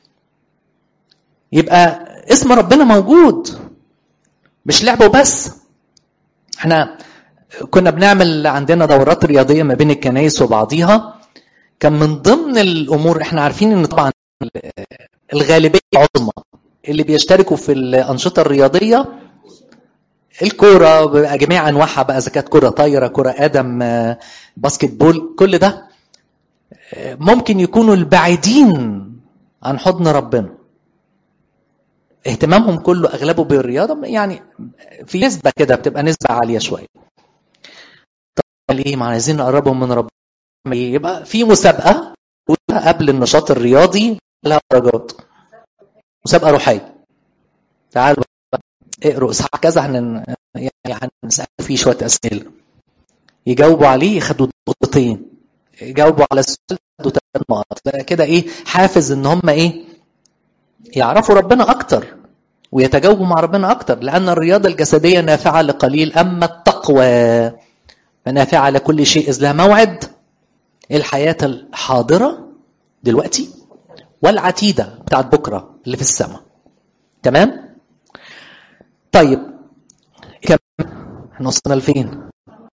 يبقى اسم ربنا موجود، مش لعبه بس. احنا كنا بنعمل عندنا دورات رياضيه ما بين الكنائس وبعضيها، كان من ضمن الامور، احنا عارفين ان طبعا الغالبيه العظمى اللي بيشتركوا في الانشطه الرياضيه الكوره بجميع انواعها بقى، اذا كانت كوره طايره، كوره قدم، باسكت بول، كل ده ممكن يكونوا البعيدين عن حضن ربنا، اهتمامهم كله اغلبه بالرياضه، يعني في نسبه كده بتبقى نسبه عاليه شويه. طب ليه؟ ما عايزين نقربهم من ربنا، يبقى في مسابقه قبل النشاط الرياضي لها درجات، مسابقه روحيه. تعالوا اقروا اصحاح كذا، هن يعني هنسال فيه شويه اسئله، يجاوبوا عليه ياخدوا نقطتين، يجاوبوا على السؤال ياخدوا ثلاث نقط. كده ايه؟ حافز ان هم ايه؟ يعرفوا ربنا اكتر ويتجاوبوا مع ربنا اكتر، لان الرياضه الجسديه نافعه لقليل، اما التقوى فنافعه لكل شيء، اذ لها موعد الحياه الحاضره دلوقتي والعتيده بتاعت بكره اللي في السماء. تمام؟ طيب كم احنا وصلنا لفين؟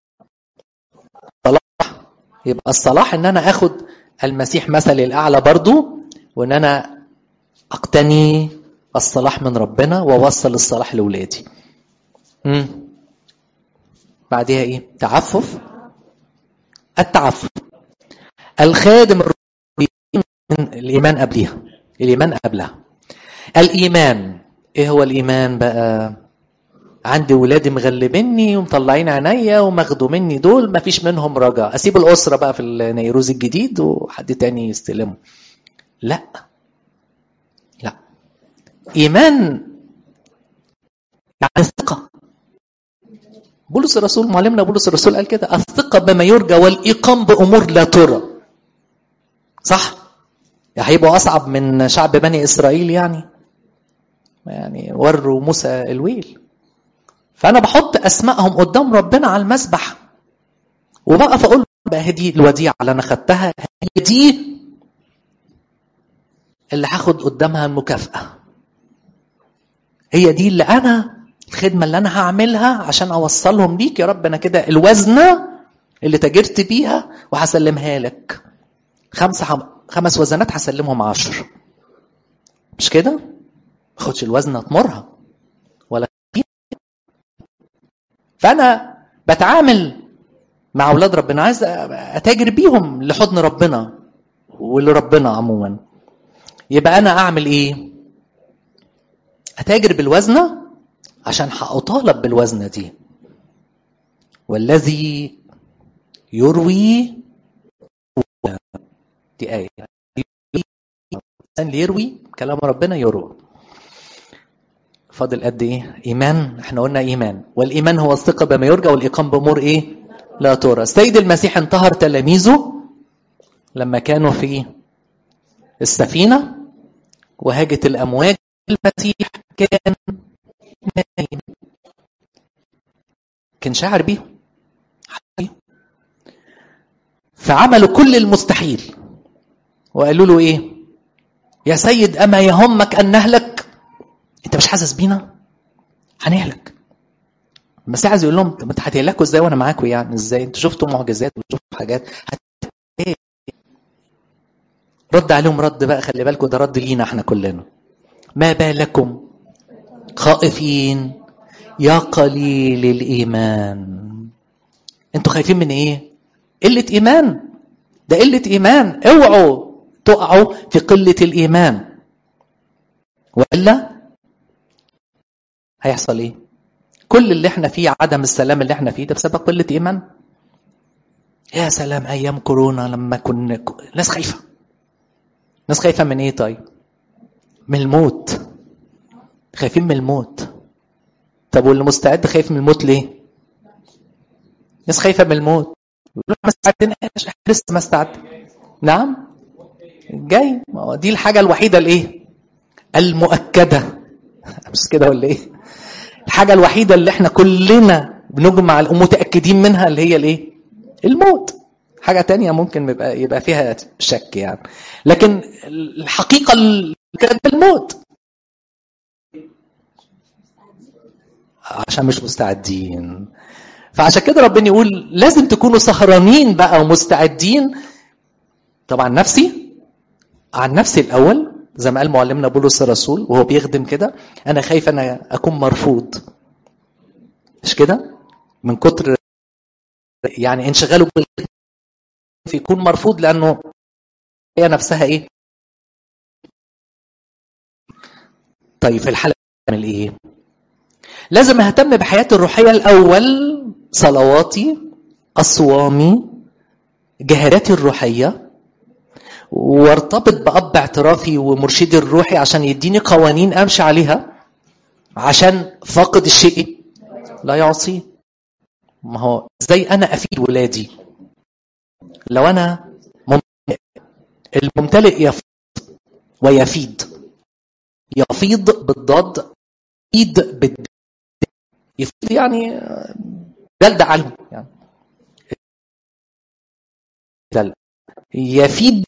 صلاح. يبقى الصلاح ان انا اخد المسيح مثلي الاعلى برضو، وان انا اقتني الصلاح من ربنا واوصل الصلاح لاولادي. امم بعدها ايه؟ تعفف. التعفف الخادم الروحي من الايمان قبلها، الايمان قبلها. الايمان ايه هو الايمان بقى؟ عندي ولادي مغلبيني ومطلعين عينيا وماخدوا مني، دول ما فيش منهم رجاء، اسيب الاسره بقى في النيروز الجديد وحد تاني يستلمه. لا لا، ايمان يعني الثقه. بولس الرسول، معلمنا بولس الرسول قال كده، الثقه بما يرجى والايقام بامور لا ترى. صح؟ هيبقوا اصعب من شعب بني اسرائيل يعني يعني وروا موسى الويل. فانا بحط اسمائهم قدام ربنا على المسبح، وبقى فاقول بقى هدي الوديعه اللي انا خدتها، هي دي اللي هاخد قدامها المكافاه، هي دي اللي انا الخدمه اللي انا هعملها عشان اوصلهم ليك يا رب. انا كده الوزنه اللي تاجرت بيها وهسلمها لك. خمسة حم... خمس وزنات هسلمهم عشر، مش كده؟ ما اخدش الوزن اطمرها ولا. فانا بتعامل مع اولاد ربنا، عايز اتاجر بيهم لحضن ربنا ولربنا عموما. يبقى انا اعمل ايه؟ اتاجر بالوزنه عشان هاطالب بالوزنه دي. والذي يروي، دي آية، الإنسان يروي كلام ربنا يروى. فاضل قد إيه؟ إيمان. إحنا قلنا إيمان، والإيمان هو الثقة بما يرجى والإقام بأمور إيه؟ لا ترى. السيد المسيح انتهر تلاميذه لما كانوا في السفينة وهاجت الأمواج. المسيح كان نايم، كان شاعر بيهم، فعملوا كل المستحيل وقالوا له ايه؟ يا سيد اما يهمك ان نهلك؟ انت مش حاسس بينا؟ هنهلك. بس عايز يقول لهم انت هتهلكوا ازاي وانا معاكم؟ يعني ازاي؟ انتوا شفتوا معجزات وشفتوا حاجات. ايه؟ رد عليهم رد بقى، خلي بالكم ده رد لينا احنا كلنا. ما بالكم خائفين يا قليل الايمان. انتوا خايفين من ايه؟ قلة ايمان. ده قلة ايمان. اوعوا تقعوا في قلة الايمان، وإلا هيحصل ايه؟ كل اللي احنا فيه، عدم السلام اللي احنا فيه ده بسبب قلة ايمان. يا سلام ايام كورونا لما كنا ناس خايفة. ناس خايفة من ايه طيب؟ من الموت. خايفين من الموت. طب واللي مستعد خايف من الموت ليه؟ ناس خايفة من الموت يقولوا ما استعدناش، احنا لسه ما استعد. نعم جاي. دي الحاجة الوحيدة الايه؟ المؤكدة. مش كده ولا ايه؟ الحاجة الوحيدة اللي احنا كلنا بنجمع متأكدين منها اللي هي الايه؟ الموت. حاجة تانية ممكن يبقى, يبقى فيها شك يعني، لكن الحقيقة كانت الموت. عشان مش مستعدين. فعشان كده ربنا يقول لازم تكونوا سهرانين بقى ومستعدين. طبعا نفسي، عن نفسي الأول زي ما قال معلمنا بولس الرسول وهو بيخدم كده، أنا خايف أنا أكون مرفوض. مش كده؟ من كتر يعني انشغاله في يكون مرفوض، لأنه هي نفسها إيه؟ طيب في الحالة أعمل إيه؟ لازم أهتم بحياتي الروحية الأول، صلواتي، أصوامي، جهاداتي الروحية، وارتبط بأب اعترافي ومرشدي الروحي عشان يديني قوانين أمشي عليها، عشان فاقد الشيء لا يعصيه. ما هو ازاي أنا أفيد ولادي لو أنا ممتلئ؟ الممتلئ يفيض ويفيد. يفيض بالضاد، يفيد بالد. يفيد يعني دلدق عليهم يعني. دل. يفيد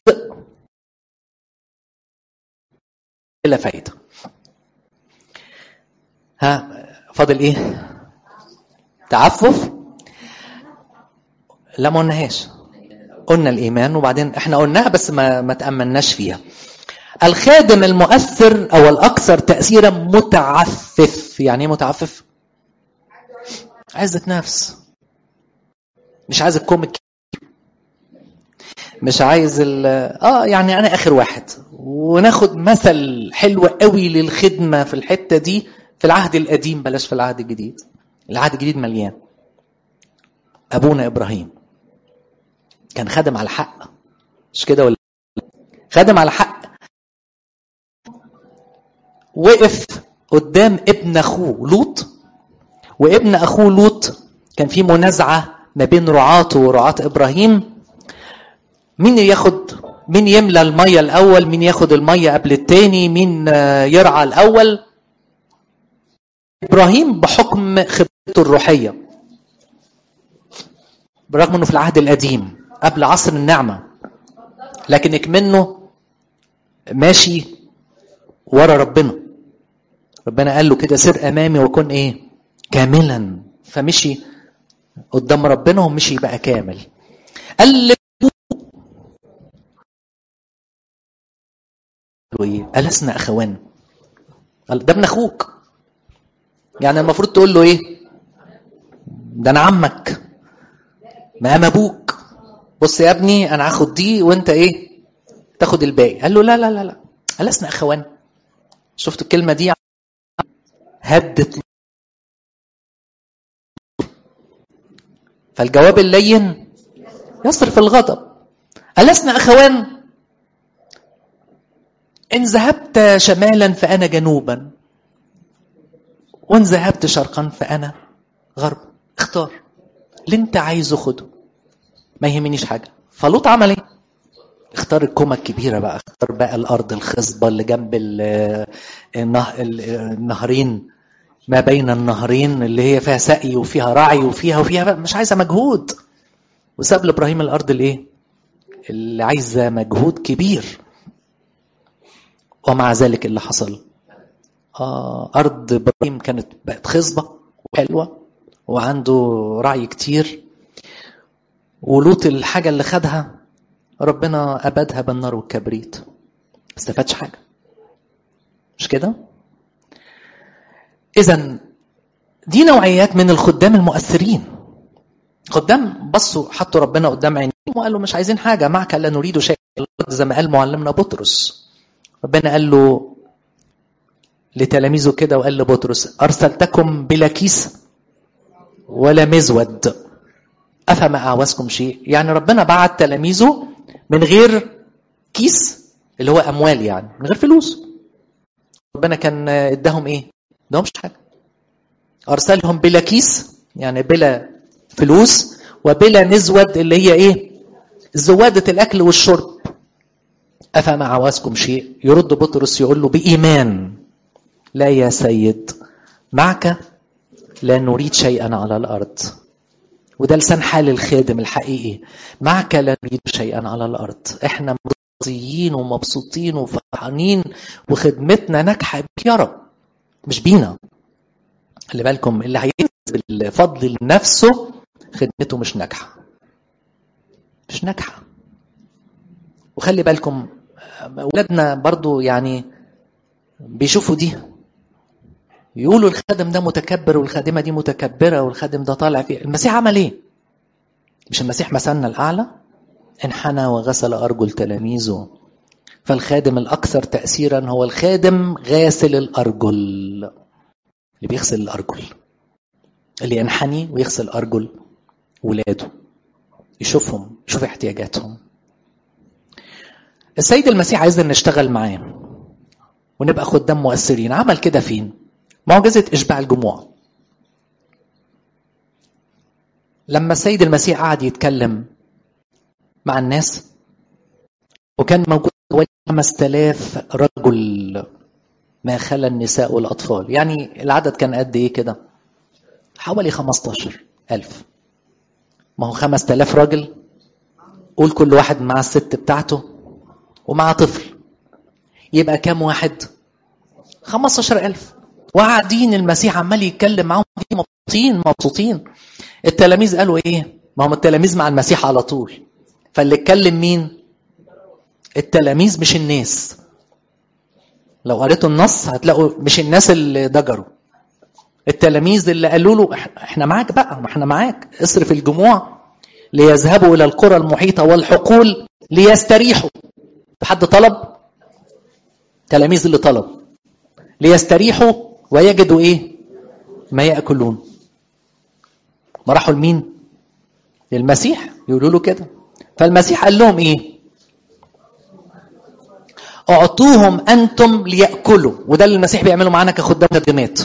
بلا فايدة. ها فاضل ايه؟ تعفف. لا ما قلناهاش. قلنا الايمان وبعدين احنا قلناها بس ما ما تأملناش فيها. الخادم المؤثر او الاكثر تأثيرا متعفف. يعني ايه متعفف؟ عزة نفس. مش عايز الكوميك، مش عايز ال اه يعني انا اخر واحد. وناخد مثل حلو قوي للخدمة في الحتة دي في العهد القديم، بلاش في العهد الجديد. العهد الجديد مليان. ابونا ابراهيم كان خادم على الحق، مش كده ولا؟ خادم على الحق. وقف قدام ابن اخوه لوط، وابن اخوه لوط كان في منازعة ما بين رعاته ورعاة ابراهيم. مين ياخد، مين يملى المية الاول، مين ياخد المية قبل التاني، مين يرعى الاول. ابراهيم بحكم خبرته الروحية، برغم انه في العهد القديم قبل عصر النعمة، لكن اكمنه ماشي ورا ربنا. ربنا قال له كده سر امامي وكن ايه؟ كاملا. فمشي قدام ربنا ومشي بقى كامل. قال له ايه؟ ألسنا اخوان؟ قال ده ابن اخوك. يعني المفروض تقول له ايه؟ ده انا عمك مقام ابوك. بص يا ابني انا هاخد دي وانت ايه تاخد الباقي. قال له لا لا لا لا ألسنا اخوان. شفت الكلمه دي هدت. فالجواب اللين يصرف الغضب. ألسنا اخوان؟ ان ذهبت شمالا فانا جنوبا، وان ذهبت شرقا فانا غرب. اختار اللي انت عايزه خده، ما يهمنيش حاجه. فلوط عمل ايه؟ اختار الكومه الكبيره بقى، اختار بقى الارض الخصبه اللي جنب النهرين، ما بين النهرين، اللي هي فيها سقي وفيها رعي وفيها وفيها مش عايزه مجهود. وساب لابراهيم الارض الايه اللي عايزه مجهود كبير. ومع ذلك اللي حصل آه ارض ابراهيم كانت بقت خصبه وحلوه وعنده رعي كتير، ولوط الحاجه اللي خدها ربنا ابدها بالنار والكبريت، ما استفادش حاجه. مش كده؟ اذا دي نوعيات من الخدام المؤثرين. خدام بصوا حطوا ربنا قدام عينيهم وقالوا مش عايزين حاجه، معك لا نريد شيء، زي ما قال معلمنا بطرس. ربنا قال له لتلاميذه كده، وقال لبطرس ارسلتكم بلا كيس ولا مزود افما اعوزكم شيء. يعني ربنا بعت تلاميذه من غير كيس اللي هو اموال، يعني من غير فلوس. ربنا كان اداهم ايه؟ اداهمش حاجه. ارسلهم بلا كيس يعني بلا فلوس، وبلا نزود اللي هي ايه؟ زواده الاكل والشرب. افما اعوزكم شيء؟ يرد بطرس يقول له بايمان لا يا سيد، معك لا نريد شيئا على الارض. وده لسان حال الخادم الحقيقي، معك لا نريد شيئا على الارض. احنا مرضيين ومبسوطين وفرحانين وخدمتنا ناجحه بك يا رب، مش بينا. خلي بالكم اللي هينسب الفضل لنفسه خدمته مش ناجحه، مش ناجحه. وخلي بالكم اولادنا برضو يعني بيشوفوا دي، يقولوا الخادم ده متكبر والخادمه دي متكبره والخادم ده طالع فيه. المسيح عمل ايه؟ مش المسيح مثلنا الاعلى؟ انحنى وغسل ارجل تلاميذه. فالخادم الاكثر تاثيرا هو الخادم غاسل الارجل، اللي بيغسل الارجل، اللي ينحني ويغسل ارجل ولاده، يشوفهم، يشوف احتياجاتهم. السيد المسيح عايزنا نشتغل معاه ونبقى خدام مؤثرين. عمل كده فين؟ معجزة إشباع الجموع. لما السيد المسيح قعد يتكلم مع الناس وكان موجود حوالي خمسة آلاف رجل ما خلا النساء والأطفال. يعني العدد كان قد إيه كده؟ حوالي خمسة عشر ألف. ما هو خمسة آلاف راجل، قول كل واحد مع الست بتاعته ومع طفل، يبقى كام واحد؟ خمسة عشر ألف. وقاعدين المسيح عمال يتكلم معاهم مبسوطين مبسوطين. التلاميذ قالوا ايه؟ ما هم التلاميذ مع المسيح على طول، فاللي اتكلم مين؟ التلاميذ مش الناس. لو قريتوا النص هتلاقوا مش الناس اللي ضجروا، التلاميذ اللي قالوا له احنا معاك بقى، ما احنا معاك، اصرف الجموع ليذهبوا الى القرى المحيطه والحقول ليستريحوا. حد طلب؟ تلاميذ اللي طلب ليستريحوا ويجدوا ايه؟ ما ياكلون. ما راحوا لمين؟ للمسيح يقولوا له كده. فالمسيح قال لهم ايه؟ اعطوهم انتم لياكلوا. وده اللي المسيح بيعمله معانا كخدام خدمات.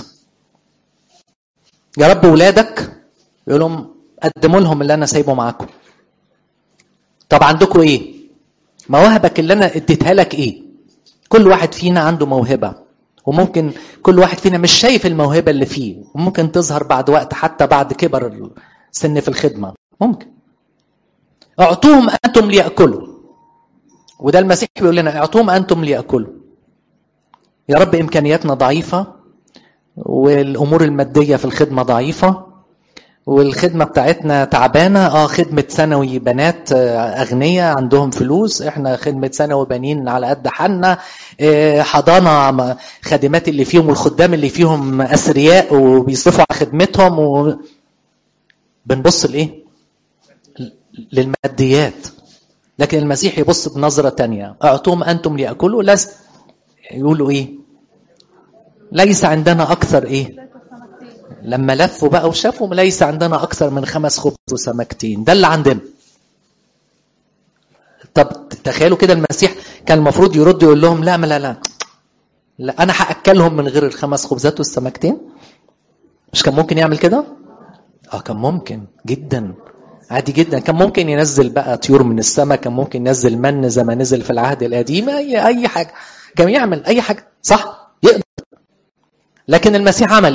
يا رب ولادك يقول لهم قدموا لهم اللي انا سايبه معاكم. طب عندكم ايه؟ مواهبك اللي انا اديتها لك ايه؟ كل واحد فينا عنده موهبه، وممكن كل واحد فينا مش شايف الموهبه اللي فيه، وممكن تظهر بعد وقت حتى بعد كبر السن في الخدمه ممكن. اعطوهم انتم ليأكلوا. وده المسيح بيقول لنا اعطوهم انتم ليأكلوا. يا رب امكانياتنا ضعيفه والامور الماديه في الخدمه ضعيفه والخدمة بتاعتنا تعبانة. اه خدمة ثانوي بنات أغنياء عندهم فلوس، احنا خدمة ثانوي بنين على قد حالنا. اه حضانة خادمات اللي فيهم والخدام اللي فيهم أثرياء وبيصرفوا على خدمتهم، و... بنبص لإيه؟ للماديات. لكن المسيح يبص بنظرة تانية، اعطوهم أنتم ليأكلوا. لس يقولوا إيه؟ ليس عندنا أكثر إيه؟ لما لفوا بقى وشافوا ليس عندنا أكثر من خمس خبز وسمكتين، ده اللي عندنا. طب تخيلوا كده المسيح كان المفروض يرد يقول لهم لا لا لا لا أنا هأكلهم من غير الخمس خبزات والسمكتين. مش كان ممكن يعمل كده؟ آه كان ممكن جدا، عادي جدا. كان ممكن ينزل بقى طيور من السماء، كان ممكن ينزل من زي ما نزل في العهد القديم، أي أي حاجة كان يعمل أي حاجة، صح؟ يقدر. لكن المسيح عمل،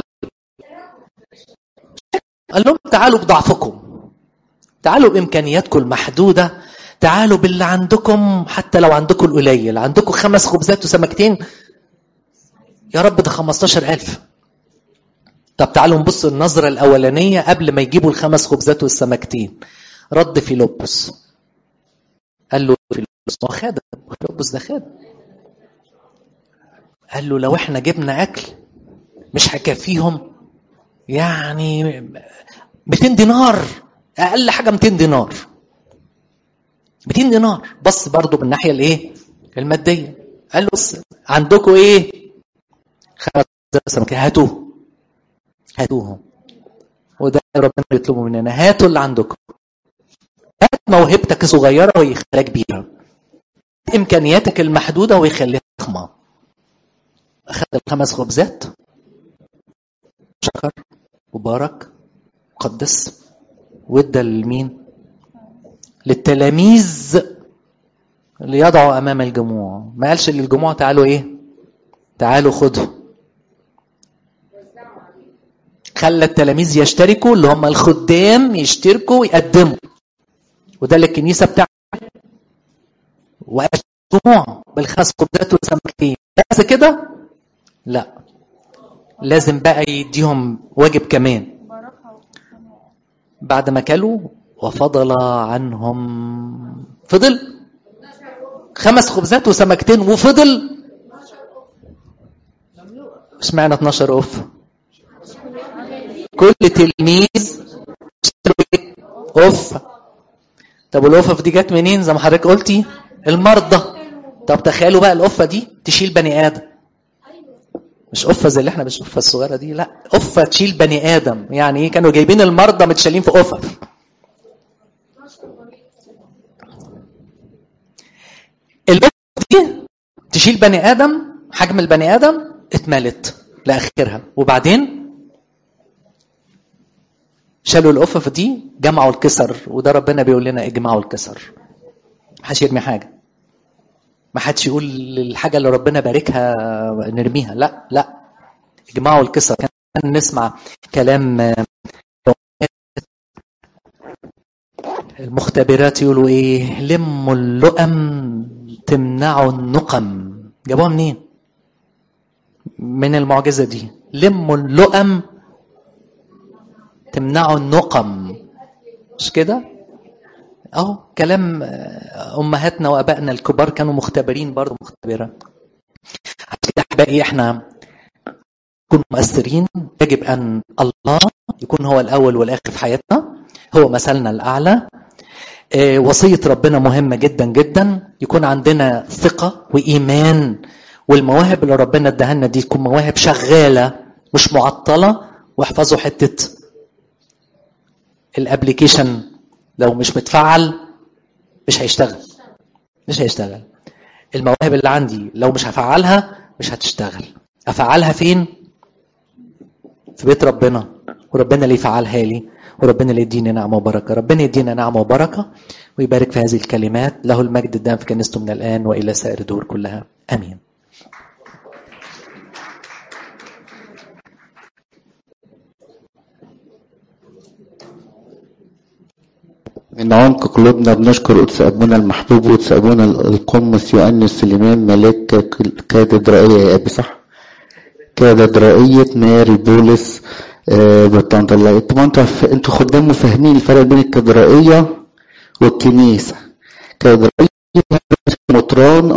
قال لهم تعالوا بضعفكم، تعالوا بإمكانياتكم المحدودة، تعالوا باللي عندكم، حتى لو عندكم القليل. عندكم خمس خبزات وسمكتين، يا رب ده خمستاشر ألف. طب تعالوا نبص النظرة الأولانية قبل ما يجيبوا الخمس خبزات والسمكتين. رد فيلبس قال له فيلبس هو خادم، فيلبس ده خادم، قال له لو احنا جبنا أكل مش هكفيهم، يعني مئتين دينار، أقل حاجة مئتين دينار، مئتين دينار. بص برضو بالناحية الايه المادية، قال له بص عندكم ايه؟ خمس سمكة، هاتوه هاتوهم. وده ربنا يطلبه مننا، هاتوا اللي عندكم. هات موهبتك صغيرة ويخليها كبيرة، إمكانياتك المحدودة ويخليها ضخمة. أخذ الخمس خبزات، شكر وبارك وقدس وادى لمين؟ للتلاميذ ليضعوا أمام الجموع. ما قالش للجموع تعالوا إيه؟ تعالوا خدوا. خلى التلاميذ يشتركوا، اللي هم الخدام يشتركوا ويقدموا. وده اللي الكنيسة بتاعها. وأجمع بالخمس خبزات والسمكتين بس كده؟ لا، لازم بقى يديهم واجب كمان. بعد ما كلوا وفضل عنهم، فضل خمس خبزات وسمكتين وفضل. اشمعنى اتناشر أوف؟ كل تلميذ أوف. طب الأوفة دي جت منين زي ما حضرتك قلتي؟ المرضى. طب تخيلوا بقى الأوفة دي تشيل بني آدم، مش أوفة زي اللي احنا بنشوفها الصغيرة دي، لا أوفة تشيل بني آدم. يعني ايه؟ كانوا جايبين المرضى متشالين في أوفة. الأوفة دي تشيل بني آدم، حجم البني آدم اتملت لآخرها. وبعدين شالوا الأوفة دي، جمعوا الكسر. وده ربنا بيقول لنا اجمعوا الكسر، ما حدش يرمي حاجة، ما حدش يقول الحاجة اللي ربنا باركها نرميها، لا لا، اجمعوا الكسر. كان نسمع كلام المختبرات يقولوا ايه؟ لموا اللؤم تمنعوا النقم. جابوها منين؟ من المعجزة دي، لموا اللؤم تمنعوا النقم. مش كده؟ اهو كلام امهاتنا وابائنا الكبار كانوا مختبرين برضه، مختبرات. عشان كده احبائي احنا نكون مؤثرين. يجب ان الله يكون هو الاول والاخر في حياتنا، هو مثلنا الاعلى. اه وصيه ربنا مهمه جدا جدا، يكون عندنا ثقه وايمان، والمواهب اللي ربنا اداها لنا دي تكون مواهب شغاله مش معطله. واحفظوا حته الابليكيشن، لو مش متفعل مش هيشتغل، مش هيشتغل. المواهب اللي عندي لو مش هفعلها مش هتشتغل. افعلها فين؟ في بيت ربنا، وربنا اللي يفعلها لي، وربنا اللي يديني نعمه وبركه. ربنا يدينا نعمه وبركه ويبارك في هذه الكلمات. له المجد الدائم في كنيسته من الان والى سائر الدور كلها، امين. من عمق قلوبنا بنشكر قدس أبونا المحبوب وقدس أبونا القمص يؤنس سليمان ملاك كاتدرائية يا أبي، صح؟ كاتدرائية ماري بولس آه بطنط الله. طبعا انتوا انتوا خدام وفاهمين الفرق بين الكاتدرائيه والكنيسه. كاتدرائيه مطران